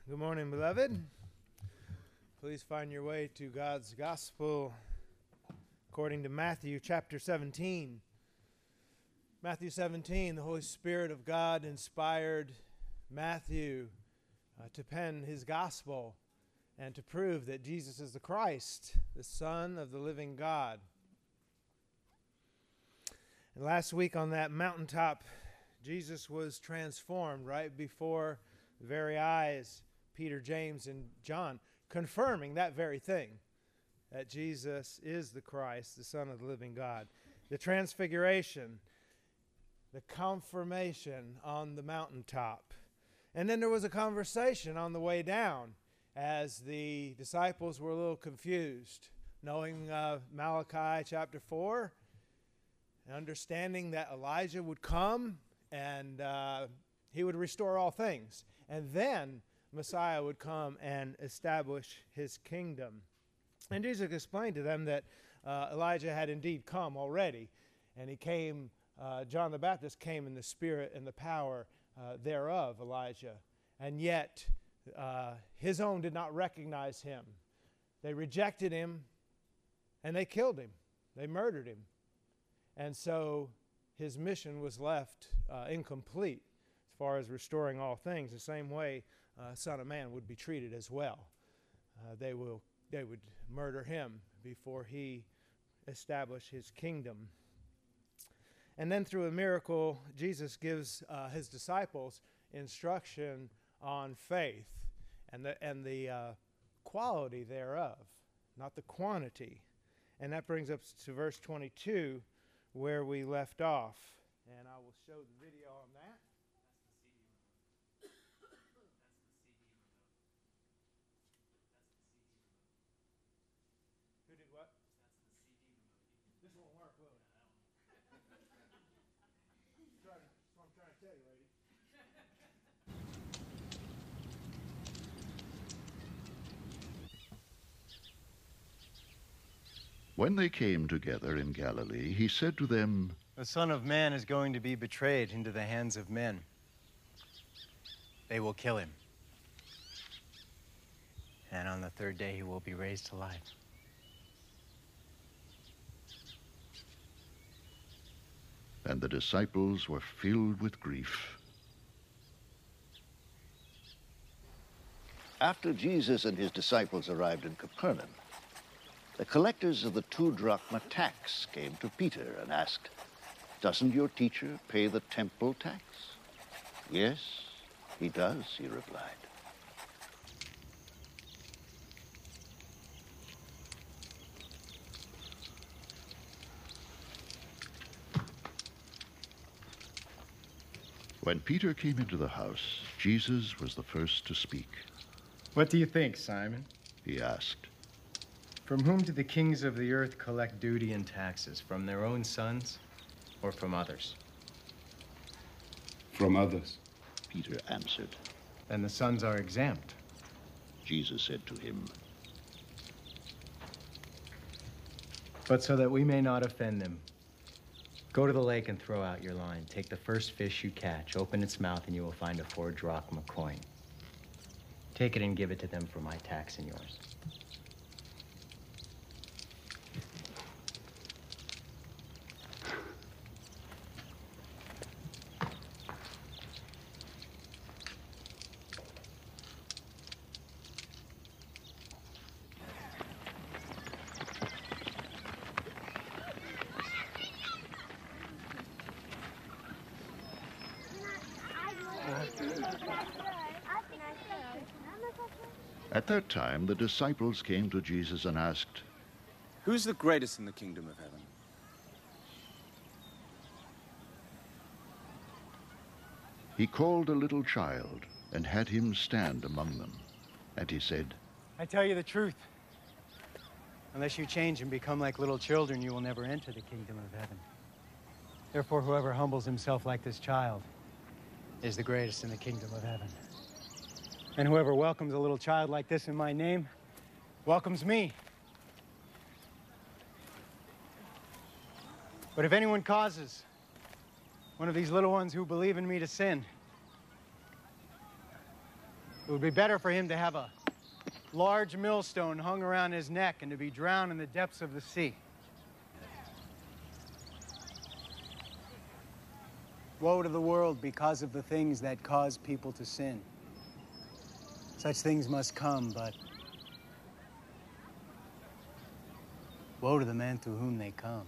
Good morning, beloved. Please find your way to God's Gospel according to Matthew chapter 17. Matthew 17, the Holy Spirit of God inspired Matthew to pen his Gospel and to prove that Jesus is the Christ, the Son of the living God. And last week on that mountaintop, Jesus was transformed right before the very eyes, Peter, James, and John, confirming that very thing, that Jesus is the Christ, the Son of the living God. The transfiguration, the confirmation on the mountaintop. And then there was a conversation on the way down as the disciples were a little confused, knowing Malachi chapter 4, understanding that Elijah would come and he would restore all things. And then Messiah would come and establish his kingdom. And Jesus explained to them that Elijah had indeed come already. And he came, John the Baptist came in the spirit and the power thereof, Elijah. And yet his own did not recognize him. They rejected him and they killed him. They murdered him. And so his mission was left incomplete as far as restoring all things. The same way Son of Man would be treated as well. They would murder him before he established his kingdom. And then through a miracle, Jesus gives his disciples instruction on faith and the quality thereof, not the quantity. And that brings us to verse 22, where we left off. And I will show the video on that. Who did what? This won't work, will it? That's what I'm trying to tell you, lady. When they came together in Galilee, he said to them, The Son of Man is going to be betrayed into the hands of men. They will kill him. And on the third day he will be raised to life. And the disciples were filled with grief. After Jesus and his disciples arrived in Capernaum, the collectors of the 2 drachma tax came to Peter and asked, "Doesn't your teacher pay the temple tax?" "Yes, he does," he replied. When Peter came into the house, Jesus was the first to speak. What do you think, Simon? He asked, From whom do the kings of the earth collect duty and taxes? From their own sons or from others? From others. Peter answered. Then the sons are exempt. Jesus said to him, But so that we may not offend them, go to the lake and throw out your line. Take the first fish you catch, open its mouth, and you will find a 4 drachma coin. Take it and give it to them for my tax and yours. At that time, the disciples came to Jesus and asked, Who's the greatest in the kingdom of heaven? He called a little child and had him stand among them. And he said, I tell you the truth. Unless you change and become like little children, you will never enter the kingdom of heaven. Therefore, whoever humbles himself like this child is the greatest in the kingdom of heaven. And whoever welcomes a little child like this in my name welcomes me. But if anyone causes one of these little ones who believe in me to sin, It would be better for him to have a large millstone hung around his neck and to be drowned in the depths of the sea. Woe to the world because of the things that cause people to sin. Such things must come, but woe to the man through whom they come.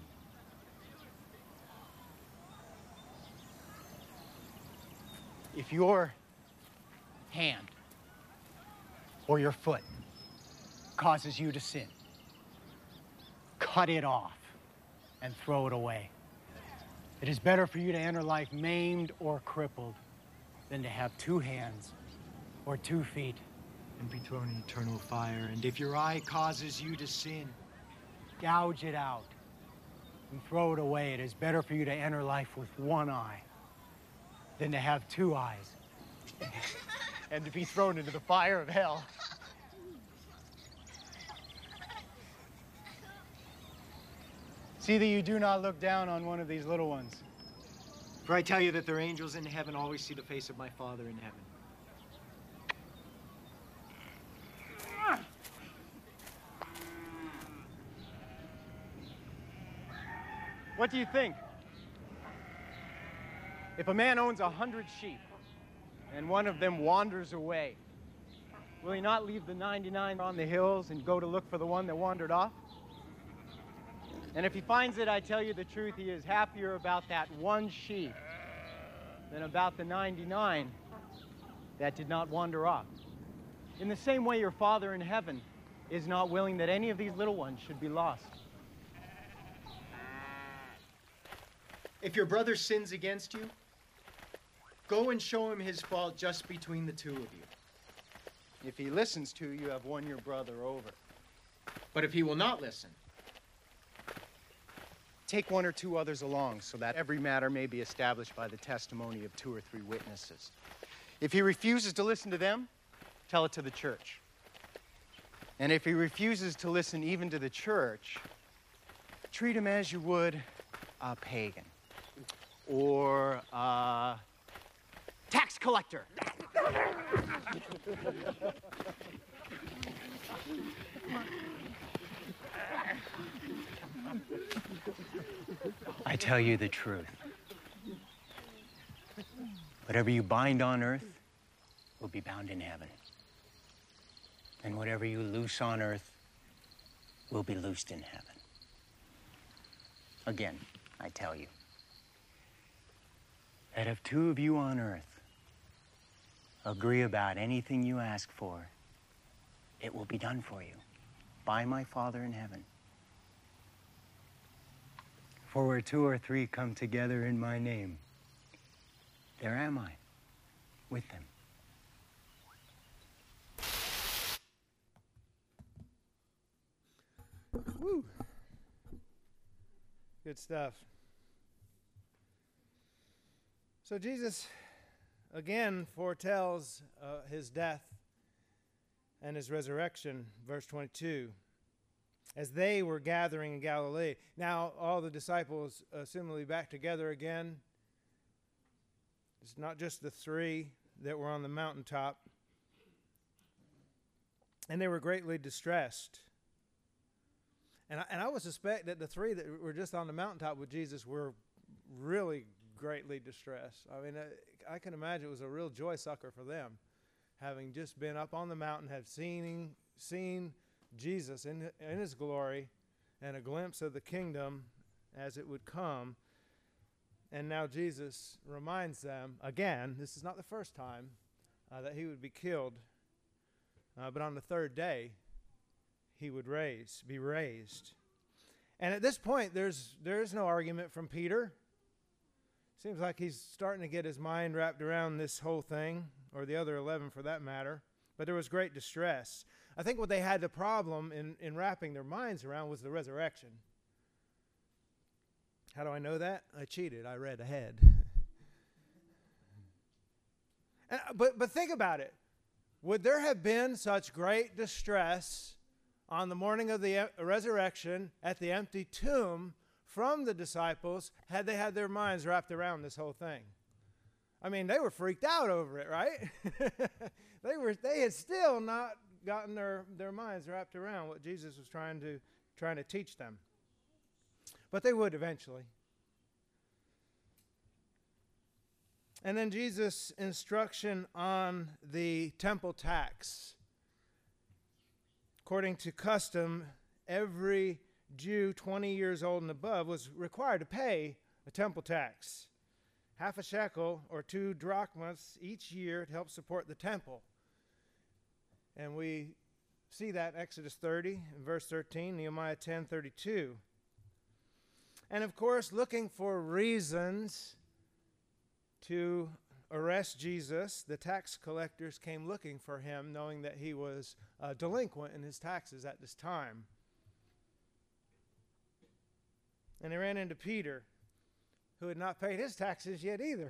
If your hand or your foot causes you to sin, cut it off and throw it away. It is better for you to enter life maimed or crippled than to have 2 hands or 2 feet and be thrown in eternal fire. And if your eye causes you to sin, gouge it out and throw it away. It is better for you to enter life with 1 eye than to have 2 eyes and to be thrown into the fire of hell. See that you do not look down on one of these little ones. For I tell you that their angels in heaven always see the face of my Father in heaven. What do you think? If a man owns 100 sheep and one of them wanders away, will he not leave the 99 on the hills and go to look for the one that wandered off? And if he finds it, I tell you the truth, he is happier about that 1 sheep than about the 99 that did not wander off. In the same way, your Father in heaven is not willing that any of these little ones should be lost. If your brother sins against you, go and show him his fault just between the 2 of you. If he listens to you, you have won your brother over. But if he will not listen, take 1 or 2 others along so that every matter may be established by the testimony of 2 or 3 witnesses. If he refuses to listen to them, tell it to the church. And if he refuses to listen even to the church, treat him as you would a pagan or a tax collector. I tell you the truth. Whatever you bind on earth will be bound in heaven. And whatever you loose on earth will be loosed in heaven. Again, I tell you that if 2 of you on earth agree about anything you ask for, it will be done for you by my Father in heaven. For where 2 or 3 come together in my name, there am I with them. Woo. Good stuff. So Jesus again foretells his death and his resurrection, verse 22. As they were gathering in Galilee. Now all the disciples assembly back together again. It's not just the 3 that were on the mountaintop. And they were greatly distressed. And I would suspect that the 3 that were just on the mountaintop with Jesus were really greatly distressed. I mean, I can imagine it was a real joy sucker for them, having just been up on the mountain, have seen Jesus in his glory and a glimpse of the kingdom as it would come. And now Jesus reminds them, again, this is not the first time, that he would be killed, but on the 3rd day he would be raised. And at this point, there is no argument from Peter. Seems like he's starting to get his mind wrapped around this whole thing, or the other 11 for that matter. But there was great distress. I think what they had the problem in wrapping their minds around was the resurrection. How do I know that? I cheated. I read ahead. But think about it. Would there have been such great distress on the morning of the resurrection at the empty tomb from the disciples had they had their minds wrapped around this whole thing? I mean, they were freaked out over it, right? They had still not gotten their minds wrapped around what Jesus was trying to teach them. But they would eventually. And then Jesus' instruction on the temple tax. According to custom, every Jew 20 years old and above was required to pay a temple tax. Half a shekel or 2 drachmas each year to help support the temple. And we see that in Exodus 30, in verse 13, Nehemiah 10:32. And of course, looking for reasons to arrest Jesus, the tax collectors came looking for him, knowing that he was delinquent in his taxes at this time. And they ran into Peter, who had not paid his taxes yet either.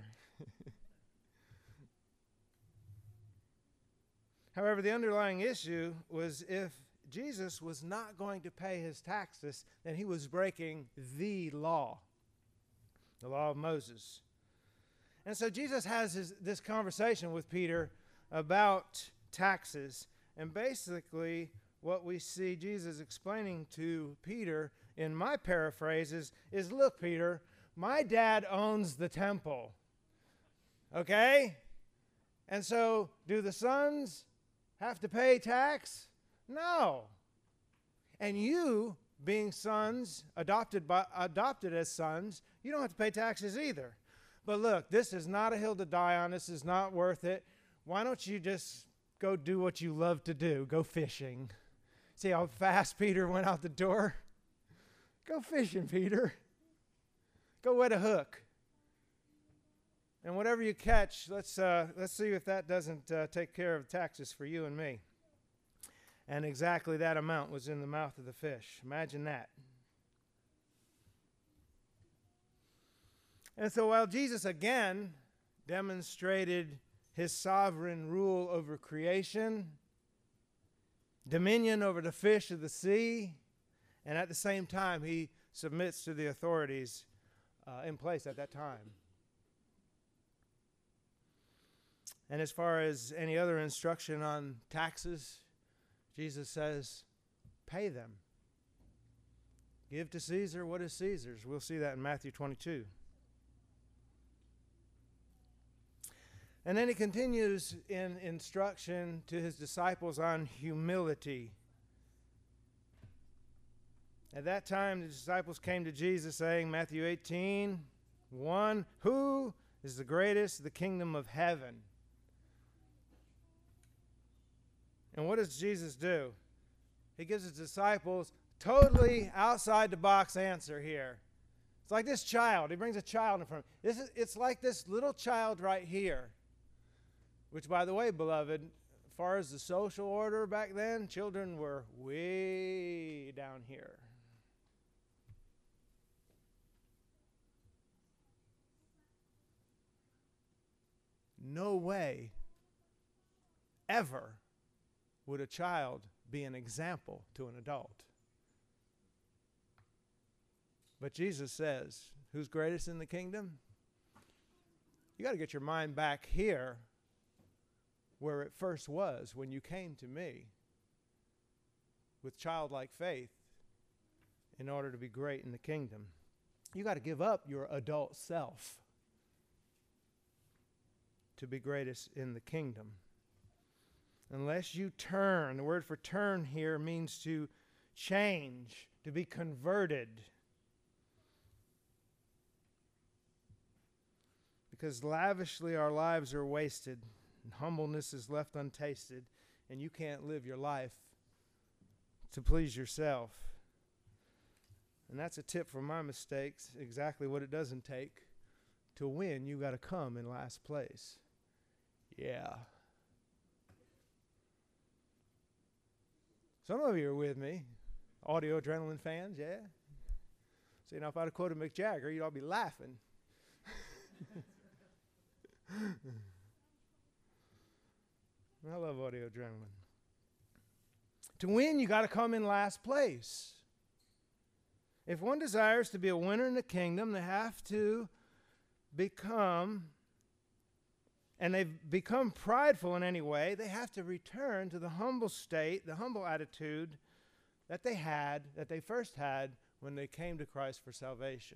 However, the underlying issue was if Jesus was not going to pay his taxes, then he was breaking the law of Moses. And so Jesus has this conversation with Peter about taxes. And basically, what we see Jesus explaining to Peter, in my paraphrases, is look, Peter, my dad owns the temple. Okay? And so, do the sons have to pay tax? No. And you, being sons, adopted as sons, you don't have to pay taxes either. But look, this is not a hill to die on. This is not worth it. Why don't you just go do what you love to do? Go fishing. See how fast Peter went out the door? Go fishing, Peter. Go wet a hook. And whatever you catch, let's see if that doesn't take care of taxes for you and me. And exactly that amount was in the mouth of the fish. Imagine that. And so while Jesus again demonstrated his sovereign rule over creation, dominion over the fish of the sea, and at the same time he submits to the authorities in place at that time. And as far as any other instruction on taxes, Jesus says, pay them. Give to Caesar what is Caesar's. We'll see that in Matthew 22. And then he continues in instruction to his disciples on humility. At that time, the disciples came to Jesus saying, Matthew 18:1, who is the greatest in the kingdom of heaven? And what does Jesus do? He gives his disciples totally outside the box answer here. It's like this child. He brings a child in front of him. It's like this little child right here. Which, by the way, beloved, as far as the social order back then, children were way down here. No way, ever, would a child be an example to an adult. But Jesus says, who's greatest in the kingdom? You got to get your mind back here where it first was when you came to me with childlike faith in order to be great in the kingdom. You got to give up your adult self to be greatest in the kingdom. Unless you turn, the word for turn here means to change, to be converted. Because lavishly our lives are wasted, and humbleness is left untasted, and you can't live your life to please yourself. And that's a tip from my mistakes, exactly what it doesn't take. To win, you got to come in last place. Yeah. Some of you are with me. Audio Adrenaline fans, yeah? So, if I'd have quoted Mick Jagger, you'd all be laughing. I love Audio Adrenaline. To win, you got to come in last place. If one desires to be a winner in the kingdom, they have to become and they've become prideful in any way, they have to return to the humble state, the humble attitude that they first had when they came to Christ for salvation.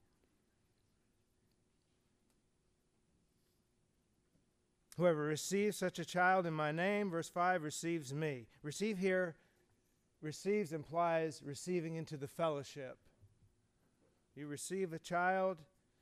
Whoever receives such a child in my name, verse 5, receives me. Receive here, receives implies receiving into the fellowship. You receive a child,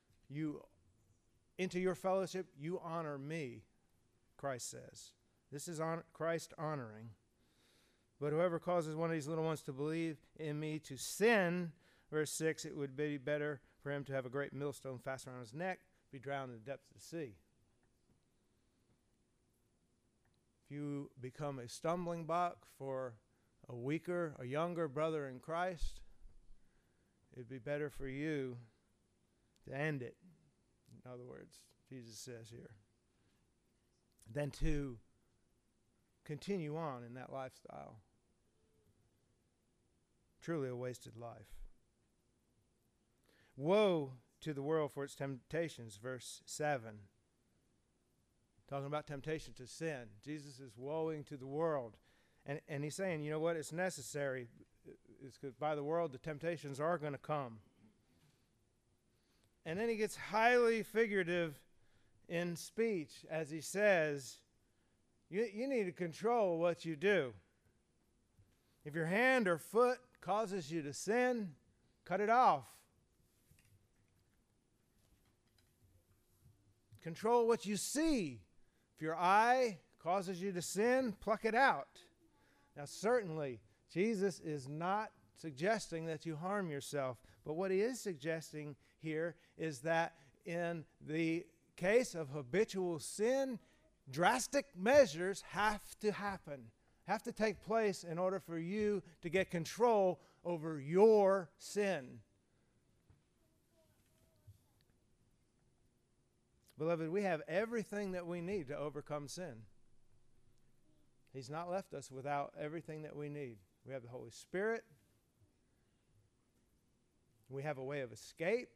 into your fellowship, you honor me, Christ says. This is Christ honoring. But whoever causes one of these little ones to believe in me to sin, verse 6, it would be better for him to have a great millstone fastened around his neck, be drowned in the depths of the sea. If you become a stumbling block for a younger brother in Christ, it'd be better for you to end it. In other words, Jesus says here, than to continue on in that lifestyle. Truly a wasted life. Woe to the world for its temptations, verse 7. Talking about temptation to sin. Jesus is woeing to the world. And he's saying, you know what, it's necessary. It's because by the world, the temptations are going to come. And then he gets highly figurative in speech as he says, you need to control what you do. If your hand or foot causes you to sin, cut it off. Control what you see. If your eye causes you to sin, pluck it out. Now, certainly, Jesus is not suggesting that you harm yourself, but what he is suggesting here is that in the case of habitual sin, drastic measures have to happen, have to take place in order for you to get control over your sin. Beloved, we have everything that we need to overcome sin. He's not left us without everything that we need. We have the Holy Spirit. We have a way of escape.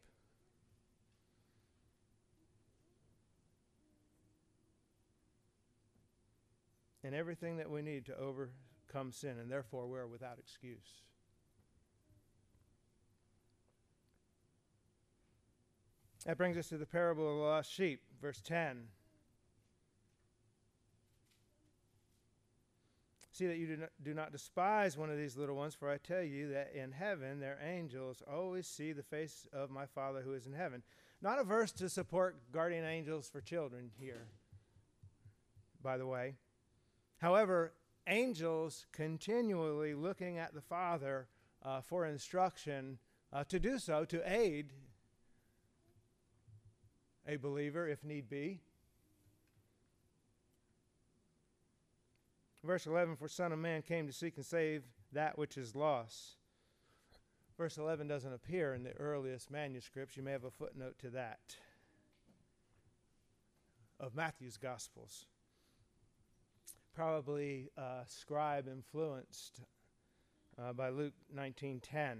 And everything that we need to overcome sin, and therefore we are without excuse. That brings us to the parable of the lost sheep, verse 10. See that you do not despise one of these little ones, for I tell you that in heaven their angels always see the face of my Father who is in heaven. Not a verse to support guardian angels for children here, by the way. However, angels continually looking at the Father for instruction to do so, to aid a believer if need be. Verse 11, for Son of Man came to seek and save that which is lost. Verse 11 doesn't appear in the earliest manuscripts. You may have a footnote to that of Matthew's Gospels. Probably scribe influenced by Luke 19:10.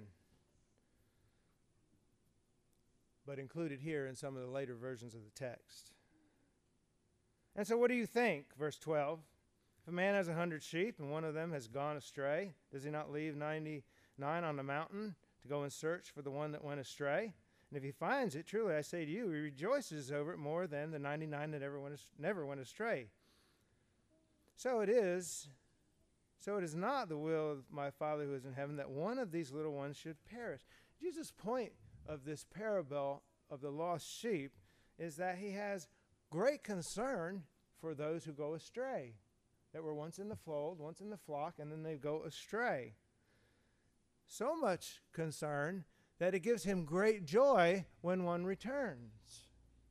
But included here in some of the later versions of the text. And so what do you think? Verse 12. If a man has 100 sheep and one of them has gone astray, does he not leave 99 on the mountain to go and search for the one that went astray? And if he finds it, truly I say to you, he rejoices over it more than the 99 that never went astray. So it is not the will of my Father who is in heaven that one of these little ones should perish. Jesus' point of this parable of the lost sheep is that he has great concern for those who go astray, that were once in the fold, once in the flock, and then they go astray. So much concern that it gives him great joy when one returns.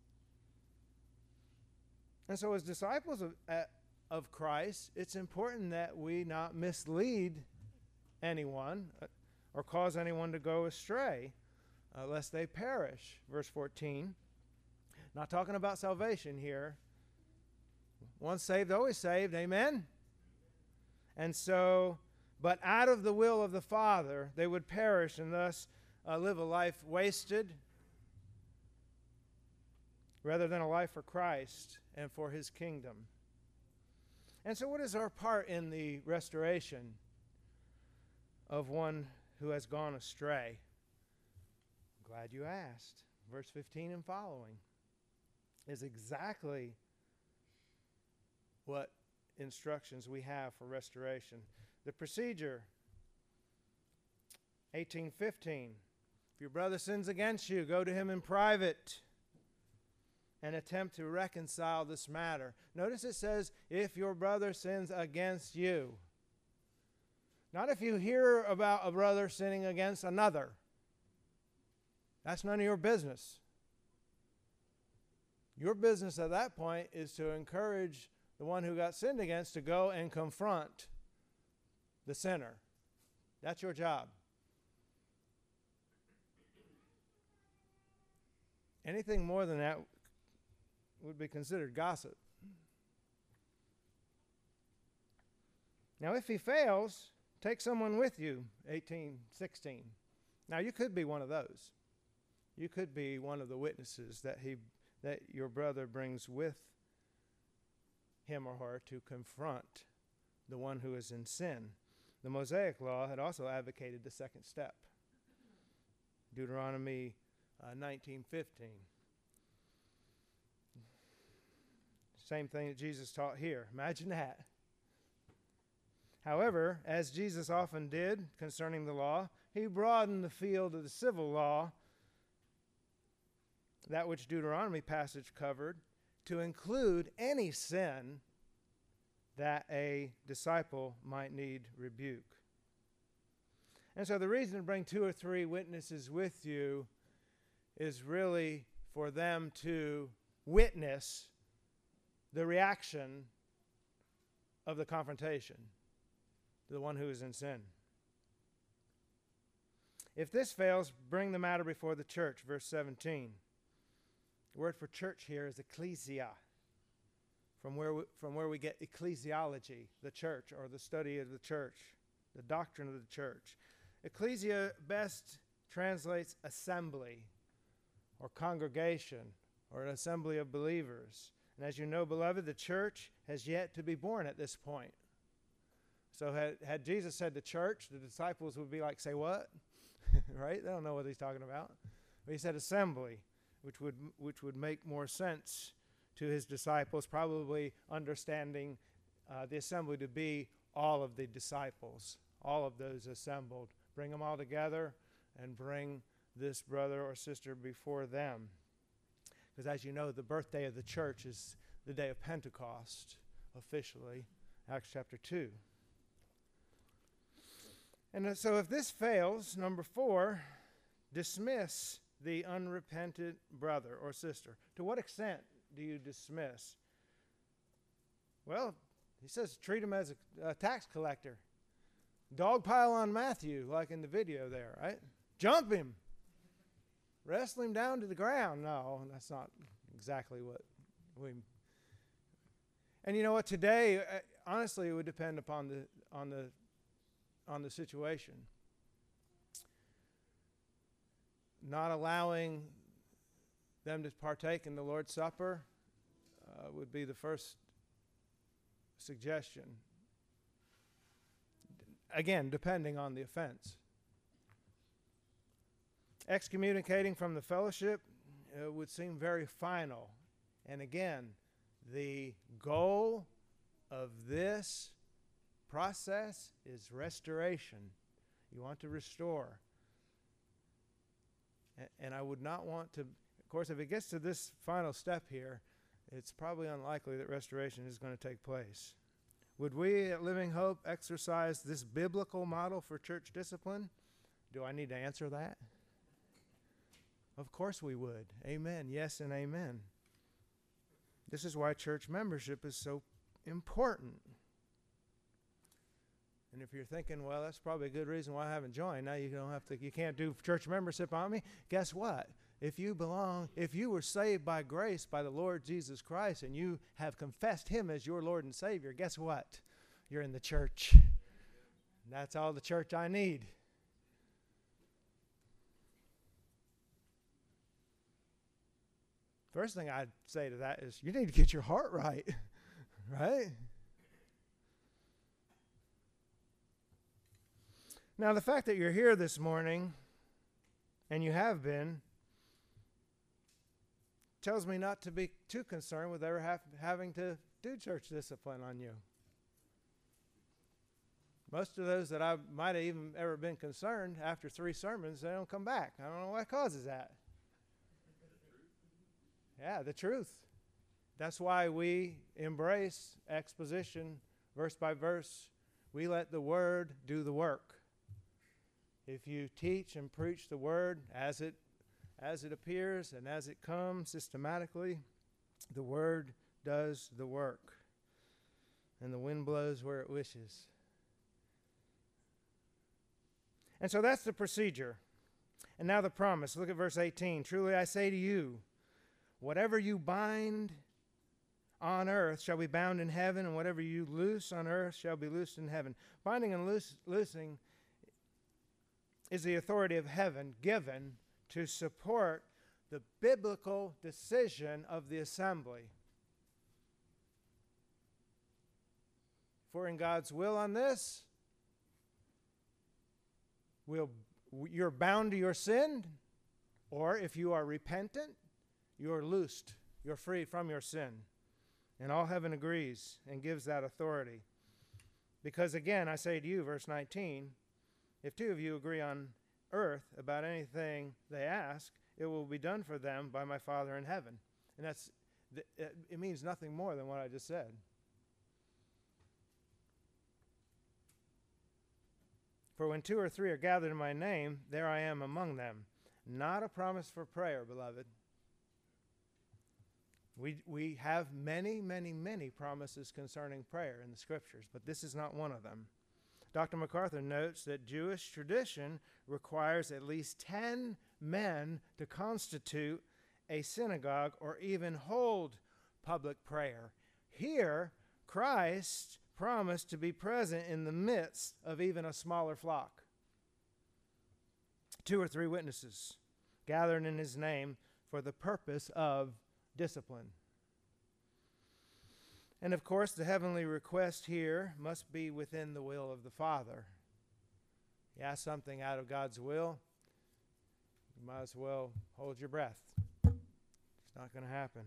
And so as disciples of Christ, it's important that we not mislead anyone or cause anyone to go astray, lest they perish. Verse 14. Not talking about salvation here. Once saved, always saved. Amen? And so, but out of the will of the Father, they would perish and thus live a life wasted, rather than a life for Christ and for his kingdom. And so what is our part in the restoration of one who has gone astray? Glad you asked. Verse 15 and following is exactly what instructions we have for restoration. The procedure, 18:15. If your brother sins against you, go to him in private and attempt to reconcile this matter. Notice it says, if your brother sins against you. Not if you hear about a brother sinning against another. That's none of your business. Your business at that point is to encourage the one who got sinned against to go and confront the sinner. That's your job. Anything more than that would be considered gossip. Now, if he fails, take someone with you, 18:16. Now, you could be one of those. You could be one of the witnesses that your brother brings with him or her to confront the one who is in sin. The Mosaic Law had also advocated the second step. Deuteronomy 19:15. Same thing that Jesus taught here. Imagine that. However, as Jesus often did concerning the law, he broadened the field of the civil law, that which Deuteronomy passage covered, to include any sin that a disciple might need rebuke. And so the reason to bring 2 or 3 witnesses with you is really for them to witness the reaction of the confrontation to the one who is in sin. If this fails, bring the matter before the church. Verse 17. The word for church here is ecclesia, from where we get ecclesiology, the church, or the study of the church, the doctrine of the church. Ecclesia best translates assembly, or congregation, or an assembly of believers. And as you know, beloved, the church has yet to be born at this point. So had Jesus said the church, the disciples would be like, say what? Right? They don't know what he's talking about. But he said assembly, which would make more sense to his disciples, probably understanding the assembly to be all of the disciples, all of those assembled. Bring them all together and bring this brother or sister before them. Because as you know, the birthday of the church is the day of Pentecost, officially, Acts chapter 2. And so if this fails, number 4, dismiss the unrepentant brother or sister. To what extent do you dismiss? Well, he says treat him as a tax collector. Dogpile on Matthew, like in the video there, right? Jump him. Wrestle him down to the ground. No, that's not exactly what we... And you know what? Today, honestly, it would depend upon the situation. Not allowing them to partake in the Lord's Supper would be the first suggestion. Again, depending on the offense. Excommunicating from the fellowship would seem very final. And again, the goal of this process is restoration. You want to restore. And I would not want to, of course, if it gets to this final step here, it's probably unlikely that restoration is going to take place. Would we at Living Hope exercise this biblical model for church discipline? Do I need to answer that? Of course we would. Amen. Yes and amen. This is why church membership is so important. And if you're thinking, well, that's probably a good reason why I haven't joined. Now you can't do church membership on me. Guess what? If you were saved by grace by the Lord Jesus Christ and you have confessed him as your Lord and Savior, guess what? You're in the church. That's all the church I need. First thing I'd say to that is you need to get your heart right, right? Now, the fact that you're here this morning, and you have been, tells me not to be too concerned with ever having to do church discipline on you. Most of those that I might have even ever been concerned, after 3 sermons, they don't come back. I don't know what causes that. Yeah, the truth. That's why we embrace exposition, verse by verse. We let the Word do the work. If you teach and preach the Word as it appears and as it comes systematically, the Word does the work. And the wind blows where it wishes. And so that's the procedure. And now the promise. Look at verse 18. Truly I say to you, whatever you bind on earth shall be bound in heaven, and whatever you loose on earth shall be loosed in heaven. Binding and loosing is the authority of heaven given to support the biblical decision of the assembly. For in God's will on this, you're bound to your sin, or if you are repentant, you're loosed. You're free from your sin. And all heaven agrees and gives that authority. Because again, I say to you, verse 19, if 2 of you agree on earth about anything they ask, it will be done for them by my Father in heaven. And it means nothing more than what I just said. For when 2 or 3 are gathered in my name, there I am among them. Not a promise for prayer, beloved. We have many, many, many promises concerning prayer in the Scriptures, but this is not one of them. Dr. MacArthur notes that Jewish tradition requires at least 10 men to constitute a synagogue or even hold public prayer. Here, Christ promised to be present in the midst of even a smaller flock. 2 or 3 witnesses gathered in his name for the purpose of discipline. And of course, the heavenly request here must be within the will of the Father. You ask something out of God's will, you might as well hold your breath. It's not going to happen.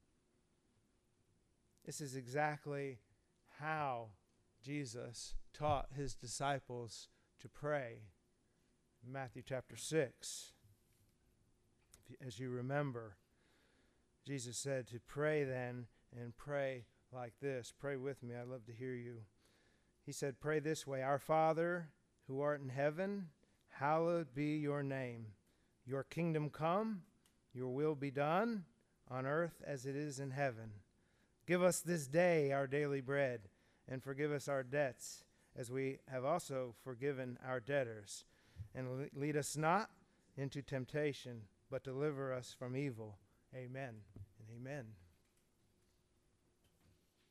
This is exactly how Jesus taught his disciples to pray in Matthew chapter 6. As you remember, Jesus said to pray then, and pray like this. Pray with me. I'd love to hear you. He said, pray this way. Our Father, who art in heaven, hallowed be your name. Your kingdom come, your will be done, on earth as it is in heaven. Give us this day our daily bread, and forgive us our debts, as we have also forgiven our debtors. And lead us not into temptation, but deliver us from evil. Amen and amen.